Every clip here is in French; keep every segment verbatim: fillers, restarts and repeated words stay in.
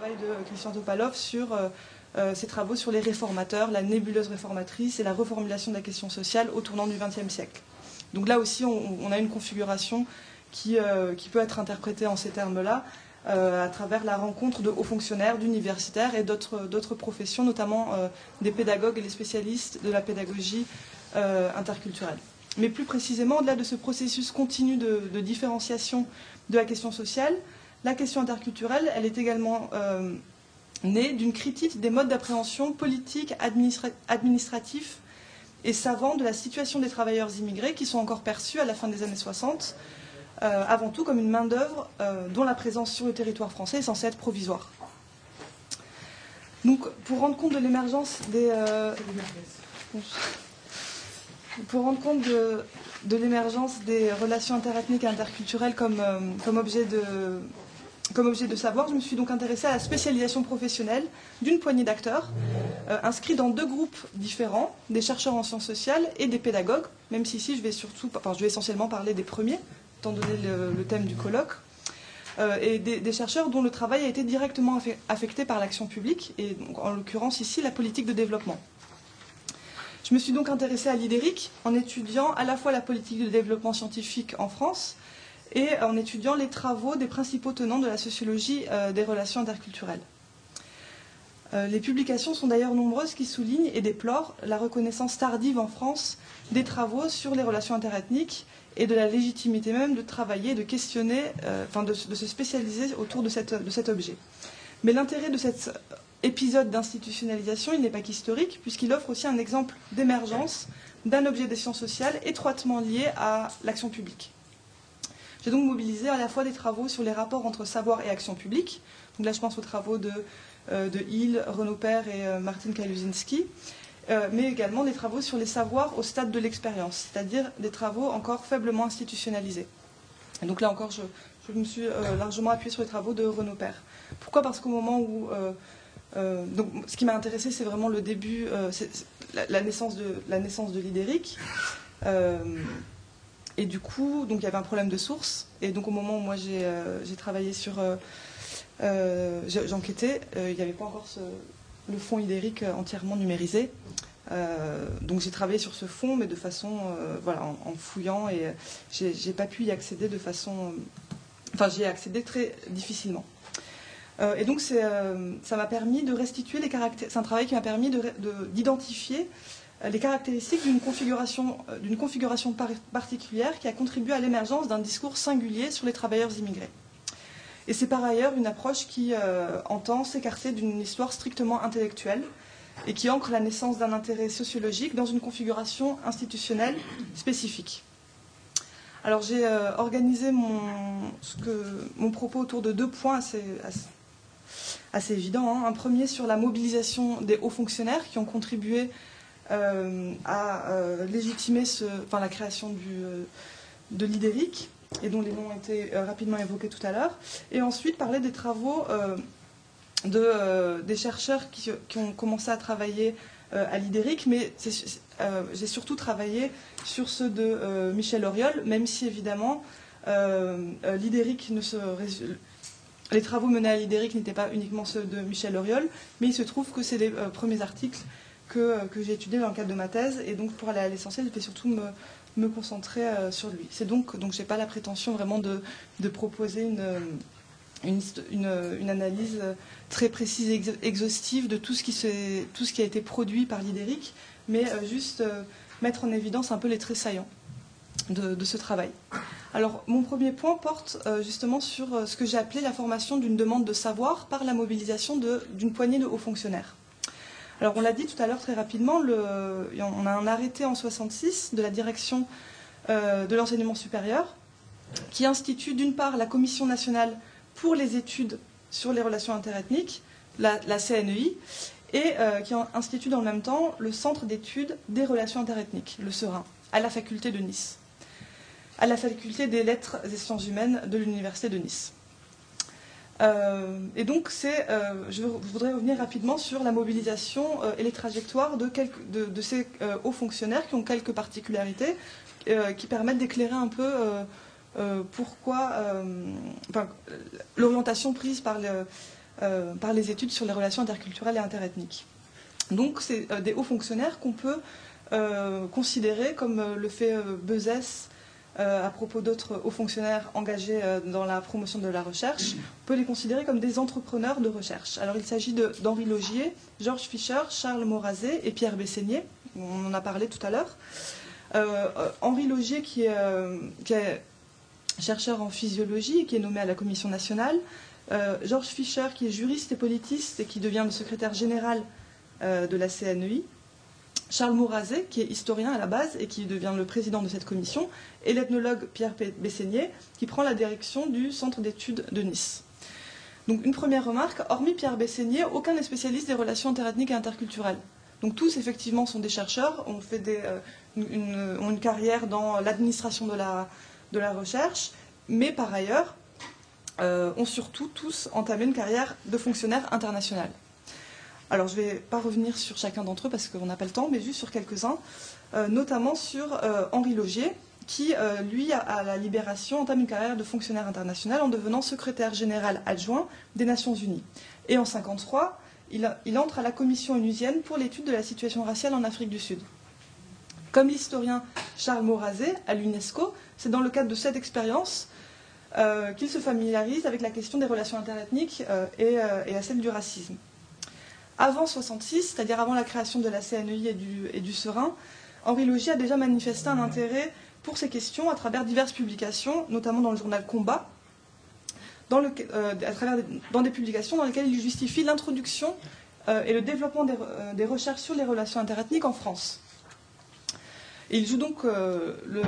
travail de Christian Topalov sur euh, euh, ses travaux sur les réformateurs, la nébuleuse réformatrice et la reformulation de la question sociale au tournant du vingtième siècle. Donc là aussi, on, on a une configuration qui, euh, qui peut être interprétée en ces termes-là, euh, à travers la rencontre de hauts fonctionnaires, d'universitaires et d'autres professions, notamment euh, des pédagogues et les spécialistes de la pédagogie euh, interculturelle. Mais plus précisément, au-delà de ce processus continu de, de différenciation de la question sociale, la question interculturelle, elle est également euh, née d'une critique des modes d'appréhension politique, administra administratifs et savants de la situation des travailleurs immigrés qui sont encore perçus à la fin des années soixante, euh, avant tout comme une main-d'œuvre euh, dont la présence sur le territoire français est censée être provisoire. Donc, pour rendre compte de l'émergence des... Euh, pour rendre compte de, de l'émergence des relations interethniques et interculturelles comme, euh, comme, objet de, comme objet de savoir, je me suis donc intéressée à la spécialisation professionnelle d'une poignée d'acteurs euh, inscrits dans deux groupes différents, des chercheurs en sciences sociales et des pédagogues, même si ici je vais, surtout, enfin, je vais essentiellement parler des premiers, étant donné le, le thème du colloque, euh, et des, des chercheurs dont le travail a été directement affecté par l'action publique, et donc, en l'occurrence ici la politique de développement. Je me suis donc intéressée à l'IDERIC en étudiant à la fois la politique de développement scientifique en France et en étudiant les travaux des principaux tenants de la sociologie euh, des relations interculturelles. Euh, les publications sont d'ailleurs nombreuses qui soulignent et déplorent la reconnaissance tardive en France des travaux sur les relations interethniques et de la légitimité même de travailler, de questionner, euh, enfin de, de se spécialiser autour de, cette, de cet objet. Mais l'intérêt de cette épisode d'institutionnalisation, il n'est pas qu'historique, puisqu'il offre aussi un exemple d'émergence d'un objet des sciences sociales étroitement lié à l'action publique. J'ai donc mobilisé à la fois des travaux sur les rapports entre savoir et action publique, donc là je pense aux travaux de, euh, de Hill, Renaud Père et euh, Martin Kaluzinski, euh, mais également des travaux sur les savoirs au stade de l'expérience, c'est-à-dire des travaux encore faiblement institutionnalisés. Et donc là encore, je, je me suis euh, largement appuyée sur les travaux de Renaud Père. Pourquoi? Parce qu'au moment où... Euh, Euh, donc, ce qui m'a intéressé, c'est vraiment le début, euh, c'est, c'est la, la naissance de la naissance de l'IDERIC. Euh, et du coup, donc il y avait un problème de source. Et donc au moment où moi j'ai euh, j'ai travaillé sur, euh, euh, j'enquêtais, euh, il n'y avait pas encore ce, le fonds IDERIC entièrement numérisé. Euh, donc j'ai travaillé sur ce fonds, mais de façon, euh, voilà, en, en fouillant, et j'ai j'ai pas pu y accéder de façon, enfin j'y ai accédé très difficilement. Euh, et donc euh, ça m'a permis de restituer les caractéristiques, c'est un travail qui m'a permis d'identifier de, de, les caractéristiques d'une configuration, euh, d'une configuration par, particulière qui a contribué à l'émergence d'un discours singulier sur les travailleurs immigrés. Et c'est par ailleurs une approche qui euh, entend s'écarter d'une histoire strictement intellectuelle et qui ancre la naissance d'un intérêt sociologique dans une configuration institutionnelle spécifique. Alors j'ai euh, organisé mon, ce que, mon propos autour de deux points assez, assez assez évident. Hein. Un premier sur la mobilisation des hauts fonctionnaires qui ont contribué euh, à euh, légitimer ce, enfin, la création du, euh, de l'IDERIC, et dont les noms ont été euh, rapidement évoqués tout à l'heure. Et ensuite parler des travaux euh, de, euh, des chercheurs qui, qui ont commencé à travailler euh, à l'IDERIC, mais euh, j'ai surtout travaillé sur ceux de euh, Michel Auriol, même si évidemment euh, euh, l'IDERIC ne se résume. Les travaux menés à l'IDERIC n'étaient pas uniquement ceux de Michel Auriol, mais il se trouve que c'est les euh, premiers articles que, euh, que j'ai étudiés dans le cadre de ma thèse, et donc pour aller à l'essentiel, je vais surtout me, me concentrer euh, sur lui. C'est donc, donc je n'ai pas la prétention vraiment de, de proposer une, une, une, une analyse très précise et exhaustive de tout ce qui, tout ce qui a été produit par l'IDERIC, mais euh, juste euh, mettre en évidence un peu les traits saillants de, de ce travail. Alors, mon premier point porte euh, justement sur euh, ce que j'ai appelé la formation d'une demande de savoir par la mobilisation d'une poignée de hauts fonctionnaires. Alors, on l'a dit tout à l'heure très rapidement, le, on a un arrêté en soixante-six de la direction euh, de l'enseignement supérieur qui institue d'une part la Commission nationale pour les études sur les relations interethniques, la, la C N E I, et euh, qui institue dans le même temps le Centre d'études des relations interethniques, le SERIN, à la faculté de Nice, à la faculté des lettres et sciences humaines de l'université de Nice. Euh, et donc, euh, je voudrais revenir rapidement sur la mobilisation euh, et les trajectoires de, quelques, de, de ces euh, hauts fonctionnaires qui ont quelques particularités euh, qui permettent d'éclairer un peu euh, euh, pourquoi, euh, enfin, l'orientation prise par le, euh, par les études sur les relations interculturelles et interethniques. Donc c'est euh, des hauts fonctionnaires qu'on peut euh, considérer, comme euh, le fait euh, Beuzès euh, à propos d'autres hauts fonctionnaires engagés euh, dans la promotion de la recherche, on peut les considérer comme des entrepreneurs de recherche. Alors il s'agit d'Henri Laugier, Georges Fischer, Charles Maurrazé et Pierre Bessénier, on en a parlé tout à l'heure. Euh, Henri Laugier, qui est, euh, qui est chercheur en physiologie, qui est nommé à la Commission nationale, euh, Georges Fischer, qui est juriste et politiste et qui devient le secrétaire général euh, de la C N E I, Charles Maurrazé, qui est historien à la base et qui devient le président de cette commission, et l'ethnologue Pierre Bessénier, qui prend la direction du centre d'études de Nice. Donc une première remarque, hormis Pierre Bessénier, aucun n'est spécialiste des relations interethniques et interculturelles. Donc tous, effectivement, sont des chercheurs, ont, fait des, euh, une, ont une carrière dans l'administration de la, de la recherche, mais par ailleurs, euh, ont surtout tous entamé une carrière de fonctionnaire international. Alors je ne vais pas revenir sur chacun d'entre eux parce qu'on n'a pas le temps, mais juste sur quelques-uns, euh, notamment sur euh, Henri Laugier, qui, euh, lui, à la Libération, entame une carrière de fonctionnaire international en devenant secrétaire général adjoint des Nations Unies. Et en mille neuf cent cinquante-trois, il, il entre à la Commission onusienne pour l'étude de la situation raciale en Afrique du Sud. Comme l'historien Charles Maurrazé à l'UNESCO, c'est dans le cadre de cette expérience euh, qu'il se familiarise avec la question des relations interethniques euh, et, euh, et à celle du racisme. Avant mille neuf cent soixante-six, c'est-à-dire avant la création de la C N E I et du, et du Serin, Henri Laugier a déjà manifesté un intérêt pour ces questions à travers diverses publications, notamment dans le journal Combat, dans, le, euh, à travers des, dans des publications dans lesquelles il justifie l'introduction euh, et le développement des, euh, des recherches sur les relations interethniques en France. Et il joue donc euh, le,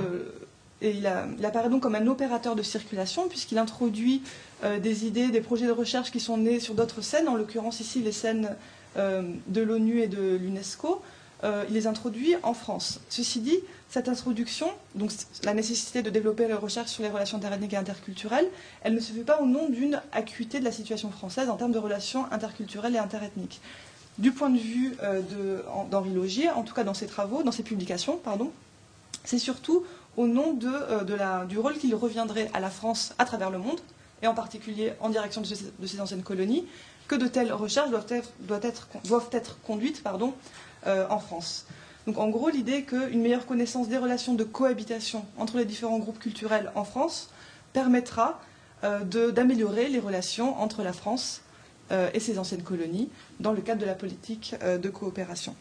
et il, a, il apparaît donc comme un opérateur de circulation puisqu'il introduit euh, des idées, des projets de recherche qui sont nés sur d'autres scènes, en l'occurrence ici les scènes euh, de l'ONU et de l'UNESCO. Euh, il les introduit en France. Ceci dit, cette introduction, donc la nécessité de développer les recherches sur les relations interethniques et interculturelles, elle ne se fait pas au nom d'une acuité de la situation française en termes de relations interculturelles et interethniques. Du point de vue euh, d'Henri Laugier, en tout cas dans ses travaux, dans ses publications, pardon, c'est surtout au nom de, euh, de la, du rôle qu'il reviendrait à la France à travers le monde, et en particulier en direction de ses, de ses anciennes colonies, que de telles recherches doivent être, doivent être, doivent être conduites pardon, euh, en France. Donc en gros, l'idée est qu'une meilleure connaissance des relations de cohabitation entre les différents groupes culturels en France permettra euh, d'améliorer les relations entre la France euh, et ses anciennes colonies dans le cadre de la politique euh, de coopération.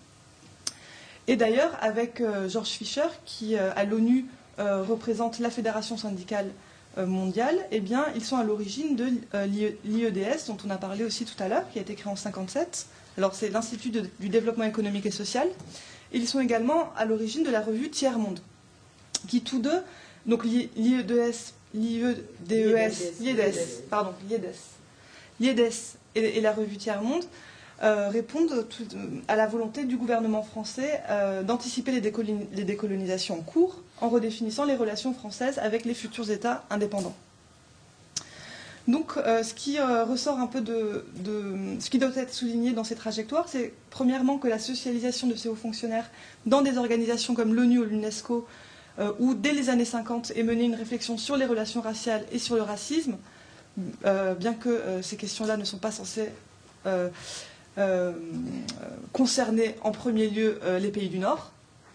Et d'ailleurs, avec euh, Georges Fischer, qui euh, à l'ONU euh, représente la Fédération syndicale euh, mondiale, eh bien, ils sont à l'origine de euh, l'I E D S, dont on a parlé aussi tout à l'heure, qui a été créé en mille neuf cent cinquante-sept. Alors c'est l'Institut du développement économique et social. Et ils sont également à l'origine de la revue Tiers-Monde, qui tous deux, donc l'I E D S, l'I E D E S, l'I E D S, pardon, l'I E D S, l'I E D S et, et la revue Tiers-Monde euh, répondent tout, à la volonté du gouvernement français euh, d'anticiper les, décoloni les décolonisations en cours en redéfinissant les relations françaises avec les futurs États indépendants. Donc, euh, ce qui euh, ressort un peu de, de... Ce qui doit être souligné dans ces trajectoires, c'est premièrement que la socialisation de ces hauts fonctionnaires dans des organisations comme l'ONU ou l'UNESCO, euh, où dès les années cinquante est menée une réflexion sur les relations raciales et sur le racisme, euh, bien que euh, ces questions-là ne sont pas censées euh, euh, concerner en premier lieu euh, les pays du Nord,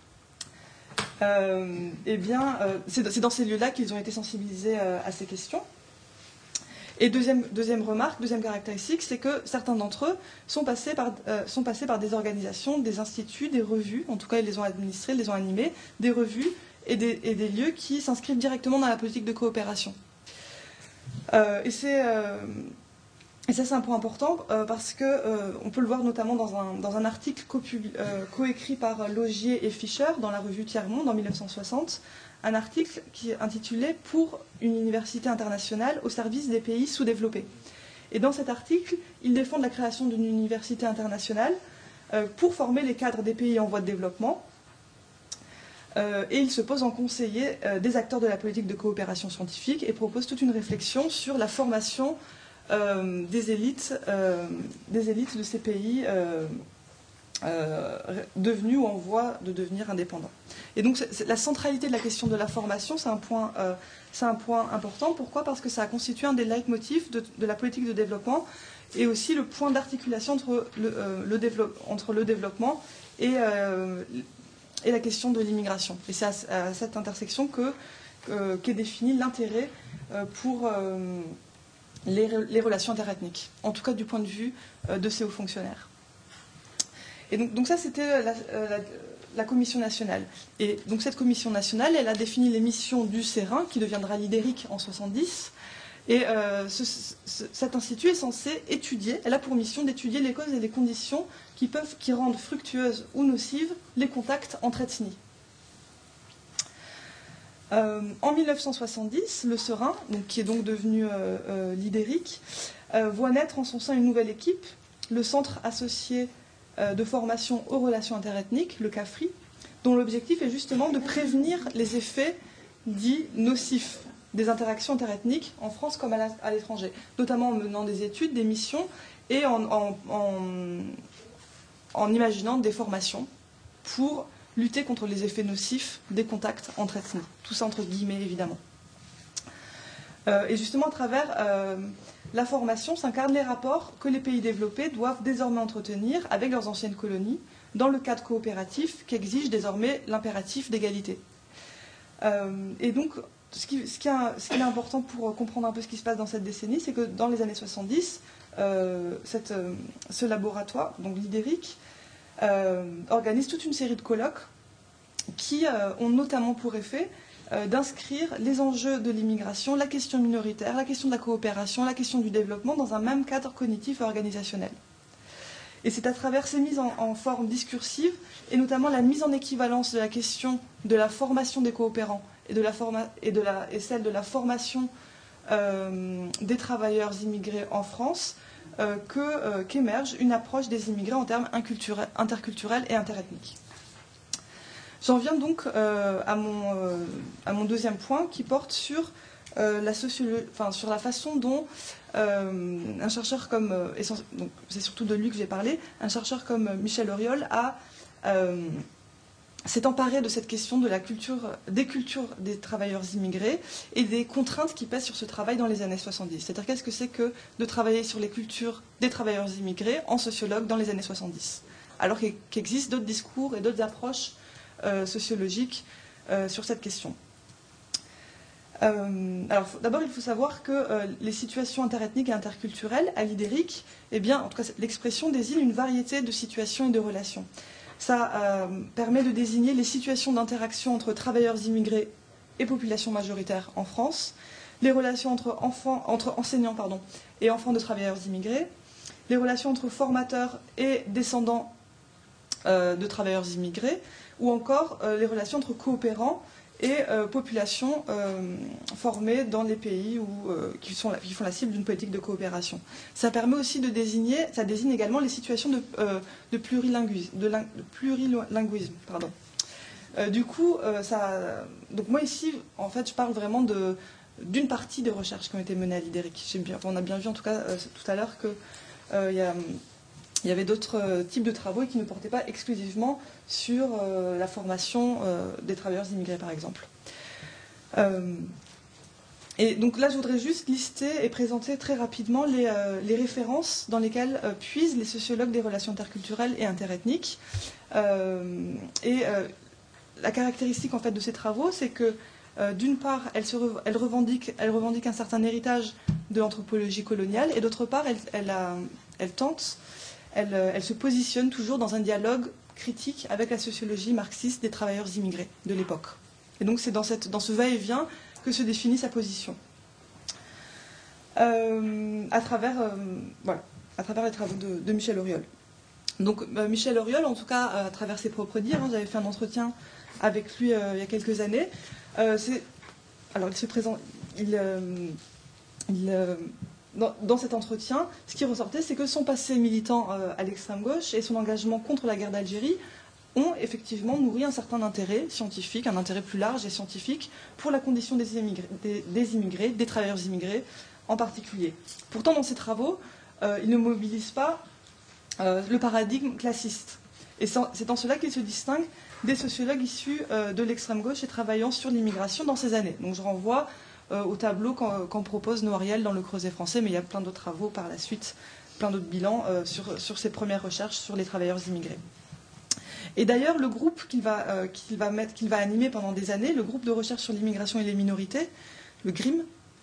euh, eh bien, euh, c'est dans ces lieux-là qu'ils ont été sensibilisés euh, à ces questions. Et deuxième, deuxième remarque, deuxième caractéristique, c'est que certains d'entre eux sont passés, par, euh, sont passés par des organisations, des instituts, des revues, en tout cas ils les ont administrés, ils les ont animés, des revues et des, et des lieux qui s'inscrivent directement dans la politique de coopération. Euh, et, euh, et ça c'est un point important euh, parce qu'on euh, peut le voir notamment dans un, dans un article coécrit euh, co par Laugier et Fischer dans la revue Tiers-Monde en mille neuf cent soixante, un article qui est intitulé « Pour une université internationale au service des pays sous-développés ». Et dans cet article, ils défendent la création d'une université internationale euh, pour former les cadres des pays en voie de développement. Euh, et ils se posent en conseiller euh, des acteurs de la politique de coopération scientifique et proposent toute une réflexion sur la formation euh, des, élites, euh, des élites de ces pays euh, Euh, devenus ou en voie de devenir indépendants. Et donc c est, c est, la centralité de la question de la formation, c'est un, euh, un point important. Pourquoi? Parce que ça a constitué un des leitmotifs de, de la politique de développement et aussi le point d'articulation entre le, euh, le, développe, entre le développement et, euh, et la question de l'immigration. Et c'est à, à cette intersection que, euh, qu'est défini l'intérêt euh, pour euh, les, les relations interethniques, en tout cas du point de vue euh, de ces hauts fonctionnaires. Et donc, donc ça, c'était la, la, la commission nationale. Et donc cette commission nationale, elle a défini les missions du CERIN, qui deviendra l'I D E R I C en soixante-dix. Et euh, ce, ce, cet institut est censé étudier, elle a pour mission d'étudier les causes et les conditions qui, peuvent, qui rendent fructueuses ou nocives les contacts entre ethnies. Euh, en mille neuf cent soixante-dix, le CERIN, donc, qui est donc devenu euh, euh, l'I D E R I C, euh, voit naître en son sein une nouvelle équipe, le Centre associé euh, de formation aux relations interethniques, le CAFRI, dont l'objectif est justement de prévenir les effets dits nocifs des interactions interethniques en France comme à l'étranger, notamment en menant des études, des missions et en, en, en, en imaginant des formations pour lutter contre les effets nocifs des contacts entre ethnies. Tout ça entre guillemets, évidemment. Euh, et justement, à travers euh, la formation s'incarnent les rapports que les pays développés doivent désormais entretenir avec leurs anciennes colonies dans le cadre coopératif qu'exige désormais l'impératif d'égalité. Euh, et donc, Ce qui, ce, qui est, ce qui est important pour comprendre un peu ce qui se passe dans cette décennie, c'est que dans les années soixante-dix, euh, cette, euh, ce laboratoire, donc l'I D E R I C, euh, organise toute une série de colloques qui euh, ont notamment pour effet euh, d'inscrire les enjeux de l'immigration, la question minoritaire, la question de la coopération, la question du développement dans un même cadre cognitif et organisationnel. Et c'est à travers ces mises en, en forme discursive, et notamment la mise en équivalence de la question de la formation des coopérants et, de la forma et, de la, et celle de la formation euh, des travailleurs immigrés en France, euh, que, euh, qu'émerge une approche des immigrés en termes interculturels et interethniques. J'en viens donc euh, à, mon, euh, à mon deuxième point qui porte sur, euh, la, enfin, sur la façon dont euh, un chercheur comme, euh, donc c'est surtout de lui que j'ai parlé, un chercheur comme Michel Auriol a... Euh, s'est emparé de cette question de la culture, des cultures des travailleurs immigrés et des contraintes qui pèsent sur ce travail dans les années soixante-dix. C'est-à-dire qu'est-ce que c'est que de travailler sur les cultures des travailleurs immigrés en sociologue dans les années soixante-dix, alors qu'existent d'autres discours et d'autres approches euh, sociologiques euh, sur cette question. Euh, alors d'abord, il faut savoir que euh, les situations interethniques et interculturelles à l'I D E R I C, eh bien, en tout cas, l'expression désigne une variété de situations et de relations. Ça euh, permet de désigner les situations d'interaction entre travailleurs immigrés et population majoritaire en France, les relations entre, enfants, entre enseignants pardon, et enfants de travailleurs immigrés, les relations entre formateurs et descendants euh, de travailleurs immigrés, ou encore euh, les relations entre coopérants et euh, populations euh, formées dans les pays où, euh, qui, sont la, qui font la cible d'une politique de coopération. Ça permet aussi de désigner, ça désigne également les situations de, euh, de plurilinguisme. De, de plurilinguisme pardon. Euh, du coup, euh, ça, donc moi ici, en fait, je parle vraiment de, d'une partie des recherches qui ont été menées à l'I D E R I C. Bien, on a bien vu en tout cas euh, tout à l'heure qu'il euh, y a... Il y avait d'autres euh, types de travaux qui ne portaient pas exclusivement sur euh, la formation euh, des travailleurs immigrés, par exemple. Euh, et donc là, je voudrais juste lister et présenter très rapidement les, euh, les références dans lesquelles euh, puisent les sociologues des relations interculturelles et interethniques. Euh, et euh, la caractéristique en fait de ces travaux, c'est que euh, d'une part, elles, se re elles, revendiquent, elles revendiquent un certain héritage de l'anthropologie coloniale, et d'autre part, elles, elles, elles, elles tentent Elle, elle se positionne toujours dans un dialogue critique avec la sociologie marxiste des travailleurs immigrés de l'époque. Et donc c'est dans, cette, dans ce va-et-vient que se définit sa position. Euh, à, travers, euh, voilà, à travers les travaux de, de Michel Auriol. Donc euh, Michel Auriol, en tout cas à travers ses propres dires, hein, j'avais fait un entretien avec lui euh, il y a quelques années. Euh, alors il se présente... Il, euh, il, euh, Dans, dans cet entretien, ce qui ressortait, c'est que son passé militant euh, à l'extrême gauche et son engagement contre la guerre d'Algérie ont effectivement nourri un certain intérêt scientifique, un intérêt plus large et scientifique pour la condition des immigrés, des, des, immigrés, des travailleurs immigrés en particulier. Pourtant, dans ses travaux, euh, il ne mobilise pas euh, le paradigme classiste. Et c'est en cela qu'il se distingue des sociologues issus euh, de l'extrême gauche et travaillant sur l'immigration dans ces années. Donc je renvoie Euh, au tableau qu'en qu'en propose Noiriel dans le Creuset français, mais il y a plein d'autres travaux par la suite plein d'autres bilans euh, sur, sur ses premières recherches sur les travailleurs immigrés. Et d'ailleurs, le groupe qu'il va, euh, qu'il va, mettre, qu'il va animer pendant des années, le groupe de recherche sur l'immigration et les minorités, le GRIM,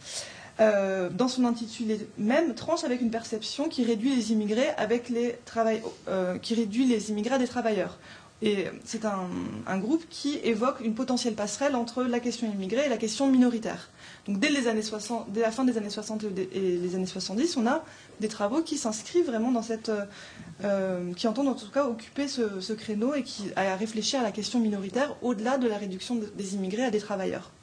euh, dans son intitulé même, tranche avec une perception qui réduit les immigrés, avec les travail, euh, qui réduit les immigrés à des travailleurs. Et c'est un, un groupe qui évoque une potentielle passerelle entre la question immigrée et la question minoritaire. Donc dès, les années soixante, dès la fin des années soixante et les années soixante-dix, on a des travaux qui s'inscrivent vraiment dans cette... Euh, qui entendent en tout cas occuper ce, ce créneau et qui a réfléchi à la question minoritaire au-delà de la réduction de, des immigrés à des travailleurs.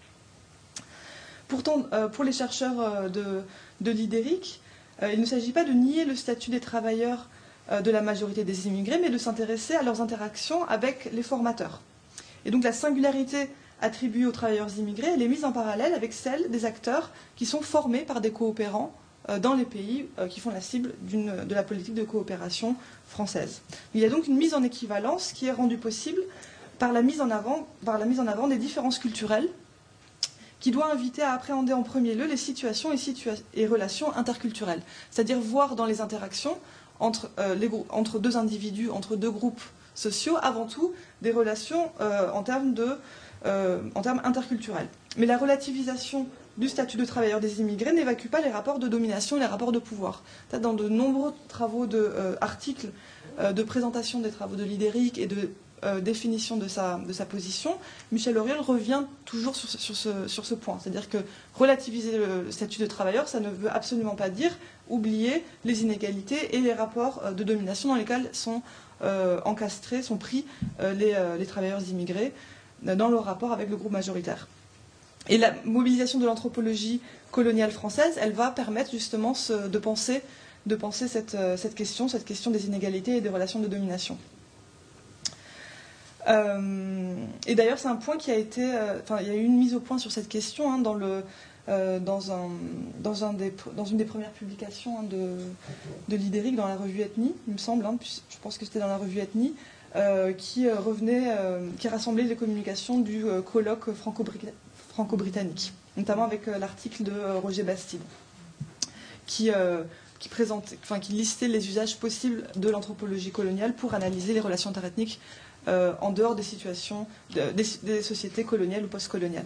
Pourtant, euh, pour les chercheurs de, de l'I D E R I C, euh, il ne s'agit pas de nier le statut des travailleurs de la majorité des immigrés, mais de s'intéresser à leurs interactions avec les formateurs. Et donc la singularité attribuée aux travailleurs immigrés, elle est mise en parallèle avec celle des acteurs qui sont formés par des coopérants dans les pays qui font la cible d'une, de la politique de coopération française. Il y a donc une mise en équivalence qui est rendue possible par la mise en avant, par la mise en avant des différences culturelles, qui doit inviter à appréhender en premier lieu les situations et, situa et relations interculturelles, c'est-à-dire voir dans les interactions Entre, euh, les, entre deux individus, entre deux groupes sociaux, avant tout des relations euh, en, termes de, euh, en termes interculturels. Mais la relativisation du statut de travailleur des immigrés n'évacue pas les rapports de domination et les rapports de pouvoir. Dans de nombreux travaux de, euh, articles euh, de présentation des travaux de l'I D E R I C et de euh, définition de sa, de sa position, Michel Auriol revient toujours sur, sur, ce, sur ce point. C'est-à-dire que relativiser le statut de travailleur, ça ne veut absolument pas dire oublier les inégalités et les rapports de domination dans lesquels sont euh, encastrés, sont pris euh, les, euh, les travailleurs immigrés euh, dans leur rapport avec le groupe majoritaire. Et la mobilisation de l'anthropologie coloniale française, elle va permettre justement ce, de penser, de penser cette, euh, cette question, cette question des inégalités et des relations de domination. Euh, et d'ailleurs, c'est un point qui a été... Euh, enfin, il y a eu une mise au point sur cette question hein, dans, le, euh, dans, un, dans, un des, dans une des premières publications hein, de, de l'I D E R I C, dans la revue Ethnie, il me semble, hein, je pense que c'était dans la revue Ethnie, euh, qui euh, revenait, euh, qui rassemblait les communications du euh, colloque franco-britannique, notamment avec euh, l'article de euh, Roger Bastide, qui... Euh, Qui, présente, enfin, qui listait les usages possibles de l'anthropologie coloniale pour analyser les relations interethniques euh, en dehors des situations, de, des, des sociétés coloniales ou post-coloniales.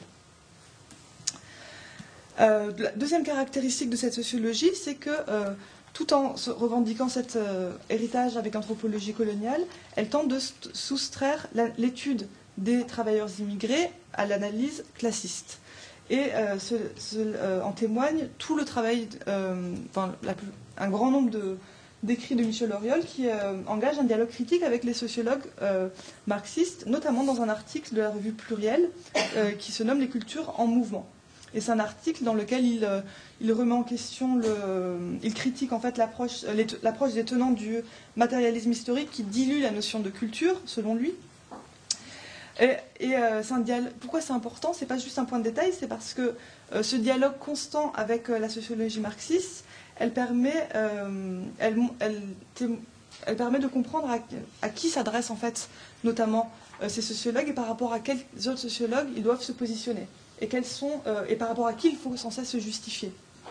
Euh, la deuxième caractéristique de cette sociologie, c'est que euh, tout en revendiquant cet euh, héritage avec l'anthropologie coloniale, elle tente de soustraire l'étude des travailleurs immigrés à l'analyse classiste. Et euh, ce, ce, euh, en témoigne tout le travail, euh, enfin, la, un grand nombre d'écrits de, de Michel Auriol qui euh, engage un dialogue critique avec les sociologues euh, marxistes, notamment dans un article de la revue Pluriel euh, qui se nomme « Les cultures en mouvement ». Et c'est un article dans lequel il, euh, il remet en question, le, il critique en fait l'approche l'approche des tenants du matérialisme historique qui dilue la notion de culture, selon lui. Et, et euh, c'est un dialogue. Pourquoi c'est important? C'est pas juste un point de détail, c'est parce que euh, ce dialogue constant avec euh, la sociologie marxiste, elle permet, euh, elle, elle, elle permet de comprendre à, à qui s'adressent en fait, notamment euh, ces sociologues, et par rapport à quels autres sociologues ils doivent se positionner, et quels sont, euh, et par rapport à qui il faut sans cesse se justifier.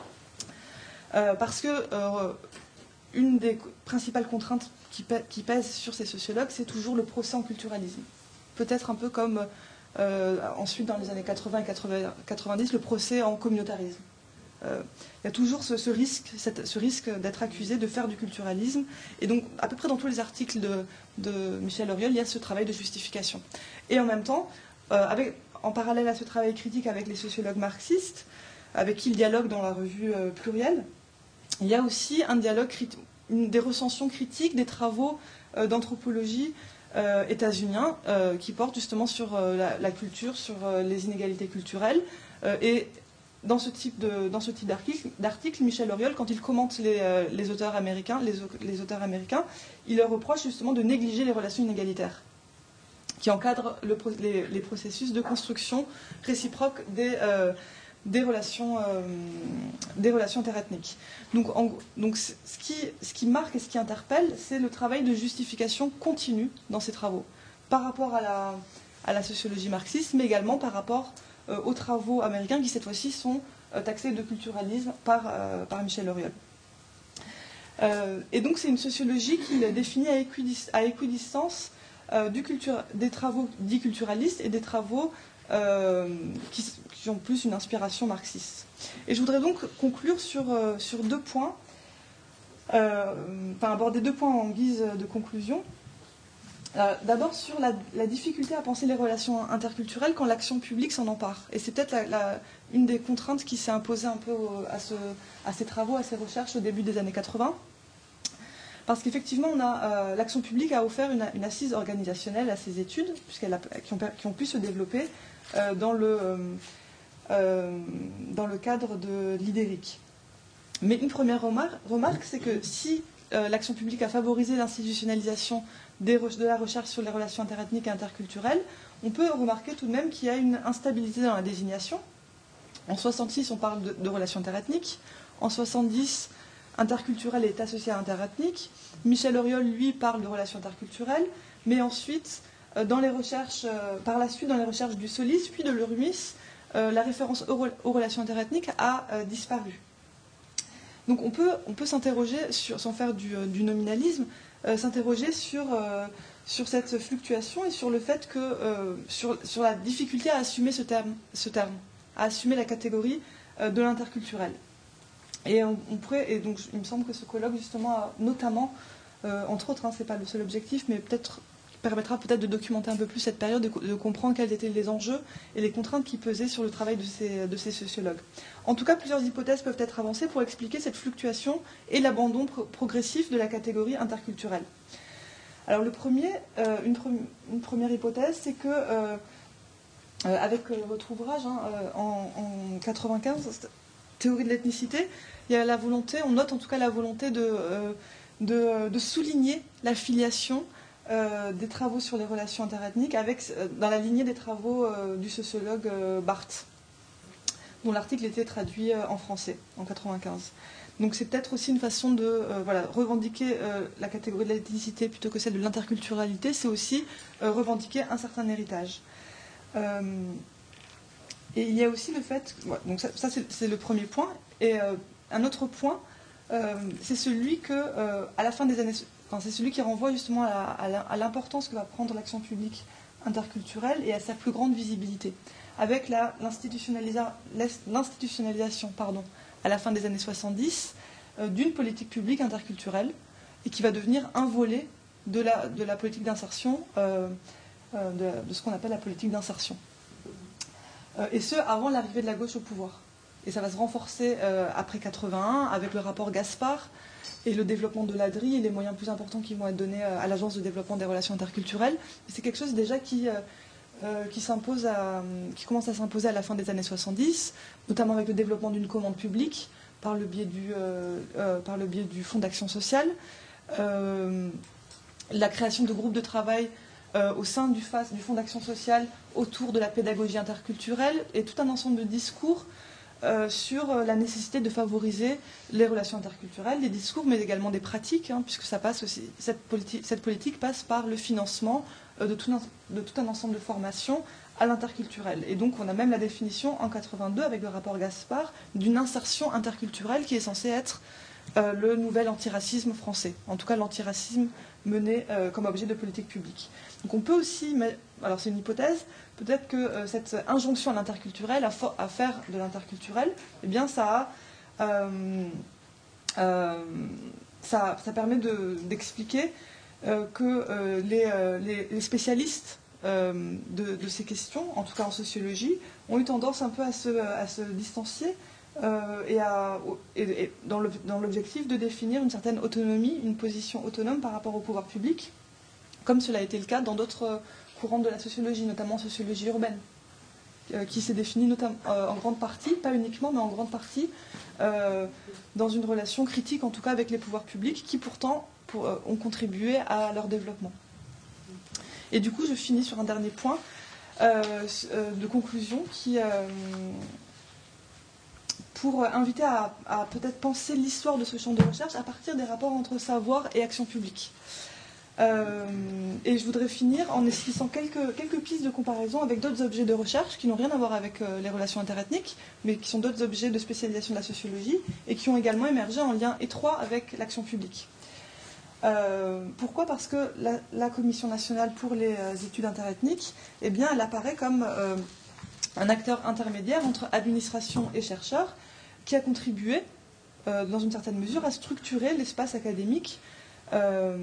Euh, parce que euh, une des principales contraintes qui, qui pèsent sur ces sociologues, c'est toujours le procès en culturalisme. Peut-être un peu comme euh, ensuite dans les années quatre-vingts et quatre-vingt-dix, le procès en communautarisme. Euh, il y a toujours ce, ce risque, cette, ce risque d'être accusé de faire du culturalisme. Et donc, à peu près dans tous les articles de, de Michel Auriol, il y a ce travail de justification. Et en même temps, euh, avec, en parallèle à ce travail critique avec les sociologues marxistes, avec qui il dialogue dans la revue euh, Pluriel, il y a aussi un dialogue, une, des recensions critiques des travaux euh, d'anthropologie Euh, états-uniens euh, qui portent justement sur euh, la, la culture, sur euh, les inégalités culturelles. Euh, et dans ce type de, dans ce type d'article, Michel Auriol, quand il commente les, euh, les auteurs américains, les, les auteurs américains, il leur reproche justement de négliger les relations inégalitaires qui encadrent le, les, les processus de construction réciproque des euh, des relations, euh, des relations interethniques. Donc, en, donc ce, qui, ce qui marque et ce qui interpelle, c'est le travail de justification continue dans ces travaux, par rapport à la, à la sociologie marxiste, mais également par rapport euh, aux travaux américains qui, cette fois-ci, sont euh, taxés de culturalisme par, euh, par Michel Auriol. Euh, et donc c'est une sociologie qui définit à, équidis à équidistance euh, du culture, des travaux dits culturalistes et des travaux euh, qui, qui ont plus une inspiration marxiste. Et je voudrais donc conclure sur, euh, sur deux points, euh, enfin aborder deux points en guise de conclusion. Euh, D'abord sur la, la difficulté à penser les relations interculturelles quand l'action publique s'en empare. Et c'est peut-être la, la, une des contraintes qui s'est imposée un peu au, à, ce, à ces travaux, à ces recherches au début des années quatre-vingts. Parce qu'effectivement, euh, l'action publique a offert une, une assise organisationnelle à ces études, puisqu'elles qui, qui ont pu se développer euh, dans, le, euh, dans le cadre de l'Idéric. Mais une première remarque, remarque c'est que si euh, l'action publique a favorisé l'institutionnalisation de la recherche sur les relations interethniques et interculturelles, on peut remarquer tout de même qu'il y a une instabilité dans la désignation. En soixante-six, on parle de, de relations interethniques. En soixante-dix, interculturel et état social interethnique. Michel Auriol, lui, parle de relations interculturelles. Mais ensuite, euh, dans les recherches, euh, par la suite, dans les recherches du Solis, puis de l'Urmis, euh, la référence aux, aux relations interethniques a euh, disparu. Donc on peut, on peut s'interroger, sans faire du, du nominalisme, euh, s'interroger sur, euh, sur cette fluctuation et sur le fait que, euh, sur, sur la difficulté à assumer ce terme, ce terme à assumer la catégorie euh, de l'interculturel. Et, on, on pourrait, et donc il me semble que ce colloque, justement, a notamment, euh, entre autres, hein, ce n'est pas le seul objectif, mais peut-être permettra peut-être de documenter un peu plus cette période, de, de comprendre quels étaient les enjeux et les contraintes qui pesaient sur le travail de ces, de ces sociologues. En tout cas, plusieurs hypothèses peuvent être avancées pour expliquer cette fluctuation et l'abandon pro progressif de la catégorie interculturelle. Alors le premier, euh, une, pre une première hypothèse, c'est que, euh, euh, avec euh, votre ouvrage, hein, euh, en, en quatre-vingt-quinze, Théorie de l'ethnicité, il y a la volonté, on note en tout cas la volonté de, euh, de, de souligner la filiation Euh, des travaux sur les relations interethniques avec, euh, dans la lignée des travaux euh, du sociologue euh, Barthes, dont l'article était traduit euh, en français en quatre-vingt-quinze. Donc c'est peut-être aussi une façon de euh, voilà, revendiquer euh, la catégorie de l'ethnicité plutôt que celle de l'interculturalité, c'est aussi euh, revendiquer un certain héritage. Euh, et il y a aussi le fait, ouais, donc ça, ça c'est le premier point, et euh, un autre point, euh, c'est celui que euh, à la fin des années Enfin, c'est celui qui renvoie justement à l'importance que va prendre l'action publique interculturelle et à sa plus grande visibilité. Avec l'institutionnalisation pardon, à la fin des années soixante-dix euh, d'une politique publique interculturelle et qui va devenir un volet de la, de la politique d'insertion, euh, euh, de, de ce qu'on appelle la politique d'insertion. Euh, et ce, avant l'arrivée de la gauche au pouvoir. Et ça va se renforcer euh, après quatre-vingt-un avec le rapport Gaspard et le développement de l'A D R I et les moyens plus importants qui vont être donnés à l'Agence de développement des relations interculturelles. C'est quelque chose déjà qui, euh, qui, s'impose à, qui commence à s'imposer à la fin des années soixante-dix, notamment avec le développement d'une commande publique par le biais du, euh, euh, par le biais du Fonds d'action sociale, euh, la création de groupes de travail euh, au sein du F A S, du Fonds d'action sociale, autour de la pédagogie interculturelle et tout un ensemble de discours Euh, sur la nécessité de favoriser les relations interculturelles, des discours, mais également des pratiques, hein, puisque ça passe aussi, cette, politi cette politique passe par le financement euh, de, tout un, de tout un ensemble de formations à l'interculturel. Et donc on a même la définition en quatre-vingt-deux, avec le rapport Gaspard, d'une insertion interculturelle qui est censée être euh, le nouvel antiracisme français, en tout cas l'antiracisme mené euh, comme objet de politique publique. Donc on peut aussi, mais, alors c'est une hypothèse, peut-être que euh, cette injonction à l'interculturel, à, à faire de l'interculturel, eh bien ça, a, euh, euh, ça, ça permet d'expliquer de, euh, que euh, les, euh, les, les spécialistes euh, de, de ces questions, en tout cas en sociologie, ont eu tendance un peu à se, à se distancier euh, et, à, et, et dans l'objectif de définir une certaine autonomie, une position autonome par rapport au pouvoir public, comme cela a été le cas dans d'autres courants de la sociologie, notamment sociologie urbaine, euh, qui s'est définie notamment, euh, en grande partie, pas uniquement, mais en grande partie, euh, dans une relation critique, en tout cas avec les pouvoirs publics, qui pourtant pour, euh, ont contribué à leur développement. Et du coup, je finis sur un dernier point euh, de conclusion, qui, euh, pour inviter à, à peut-être penser l'histoire de ce champ de recherche à partir des rapports entre savoir et action publique. Euh, et je voudrais finir en esquissant quelques, quelques pistes de comparaison avec d'autres objets de recherche qui n'ont rien à voir avec euh, les relations interethniques, mais qui sont d'autres objets de spécialisation de la sociologie et qui ont également émergé en lien étroit avec l'action publique. Euh, pourquoi ? Parce que la, la Commission nationale pour les euh, études interethniques, eh bien, elle apparaît comme euh, un acteur intermédiaire entre administration et chercheurs qui a contribué, euh, dans une certaine mesure, à structurer l'espace académique euh,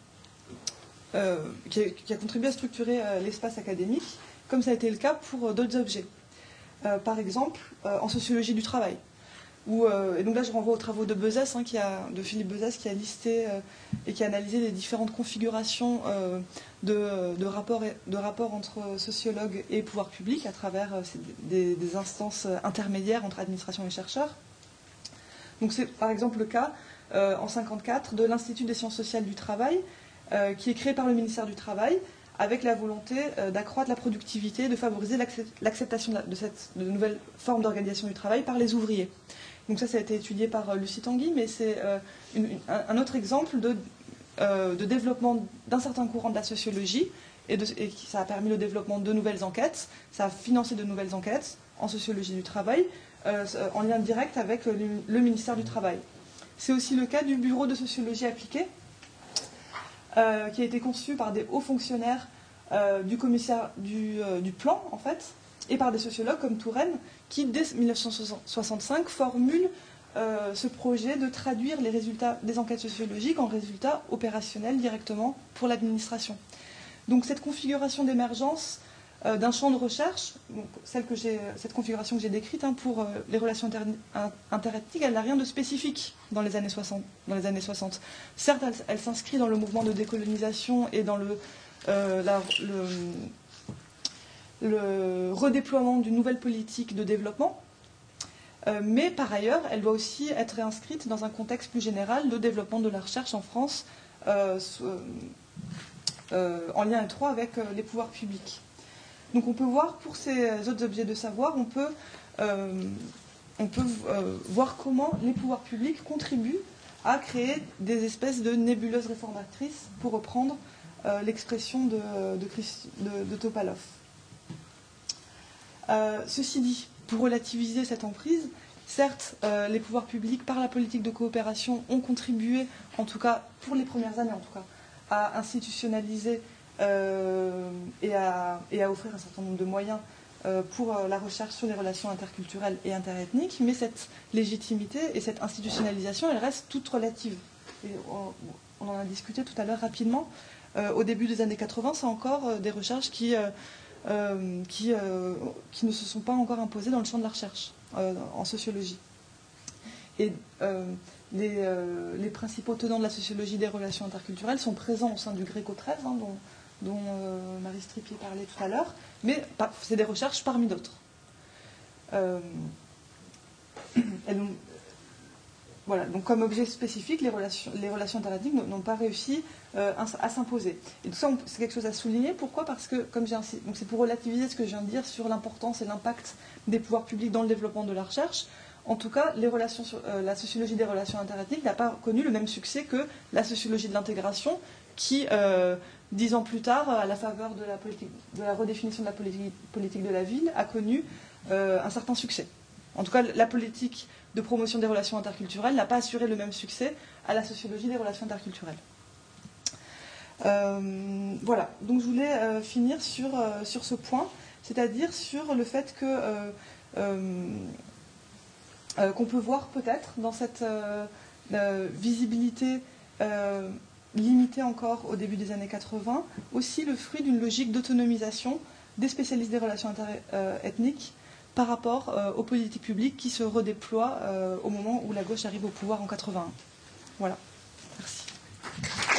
Euh, qui, a, qui a contribué à structurer euh, l'espace académique, comme ça a été le cas pour euh, d'autres objets. Euh, par exemple, euh, en sociologie du travail. Où, euh, et donc là, je renvoie aux travaux de Bezès, hein, qui a, de Philippe Bezès, qui a listé euh, et qui a analysé les différentes configurations euh, de, de, rapports, de rapports entre sociologues et pouvoir public à travers euh, des, des instances intermédiaires entre administration et chercheurs. Donc c'est par exemple le cas, euh, en cinquante-quatre, de l'Institut des sciences sociales du travail, Euh, qui est créé par le ministère du Travail, avec la volonté euh, d'accroître la productivité, de favoriser l'acceptation de, de cette de nouvelle forme d'organisation du travail par les ouvriers. Donc ça, ça a été étudié par euh, Lucie Tanguy, mais c'est euh, une, une, un autre exemple de, euh, de développement d'un certain courant de la sociologie, et, de, et ça a permis le développement de nouvelles enquêtes, ça a financé de nouvelles enquêtes en sociologie du travail, euh, en lien direct avec le, le ministère du Travail. C'est aussi le cas du Bureau de sociologie appliquée, Euh, qui a été conçu par des hauts fonctionnaires euh, du commissaire du, euh, du plan, en fait, et par des sociologues comme Touraine, qui, dès mille neuf cent soixante-cinq, formulent euh, ce projet de traduire les résultats des enquêtes sociologiques en résultats opérationnels directement pour l'administration. Donc cette configuration d'émergence euh, d'un champ de recherche, donc celle que cette configuration que j'ai décrite hein, pour euh, les relations inter interethniques, elle n'a rien de spécifique dans les années soixante. Dans les années soixante. Certes, elle, elle s'inscrit dans le mouvement de décolonisation et dans le, euh, la, le, le redéploiement d'une nouvelle politique de développement, euh, mais par ailleurs, elle doit aussi être réinscrite dans un contexte plus général de développement de la recherche en France, euh, euh, en lien étroit avec euh, les pouvoirs publics. Donc on peut voir, pour ces autres objets de savoir, on peut, euh, on peut euh, voir comment les pouvoirs publics contribuent à créer des espèces de nébuleuses réformatrices, pour reprendre euh, l'expression de, de, de, de Topalov. Euh, ceci dit, pour relativiser cette emprise, certes, euh, les pouvoirs publics, par la politique de coopération, ont contribué, en tout cas pour les premières années en tout cas, à institutionnaliser Euh, et, à, et à offrir un certain nombre de moyens euh, pour euh, la recherche sur les relations interculturelles et interethniques, mais cette légitimité et cette institutionnalisation, elle reste toute relative. Et on, on en a discuté tout à l'heure rapidement. Euh, au début des années quatre-vingts, c'est encore euh, des recherches qui, euh, euh, qui, euh, qui ne se sont pas encore imposées dans le champ de la recherche euh, en sociologie. Et euh, les, euh, les principaux tenants de la sociologie des relations interculturelles sont présents au sein du Gréco treize, hein, dont dont euh, Marie Stripier parlait tout à l'heure, mais c'est des recherches parmi d'autres. Euh, donc, voilà, donc comme objet spécifique, les relations, les relations interethniques n'ont pas réussi euh, à s'imposer. Et tout ça, c'est quelque chose à souligner. Pourquoi ? Parce que, comme j'ai insisté, donc c'est pour relativiser ce que je viens de dire sur l'importance et l'impact des pouvoirs publics dans le développement de la recherche. En tout cas, les relations sur, euh, la sociologie des relations interethniques n'a pas connu le même succès que la sociologie de l'intégration, qui, euh, dix ans plus tard, à la faveur de la, politique, de la redéfinition de la politique, politique de la ville, a connu euh, un certain succès. En tout cas, la politique de promotion des relations interculturelles n'a pas assuré le même succès à la sociologie des relations interculturelles. Euh, voilà, donc je voulais euh, finir sur, euh, sur ce point, c'est-à-dire sur le fait que euh, euh, euh, qu'on peut voir peut-être dans cette euh, euh, visibilité euh, limitée encore au début des années quatre-vingts, aussi le fruit d'une logique d'autonomisation des spécialistes des relations interethniques par rapport euh, aux politiques publiques qui se redéploient euh, au moment où la gauche arrive au pouvoir en quatre-vingt-un. Voilà. Merci.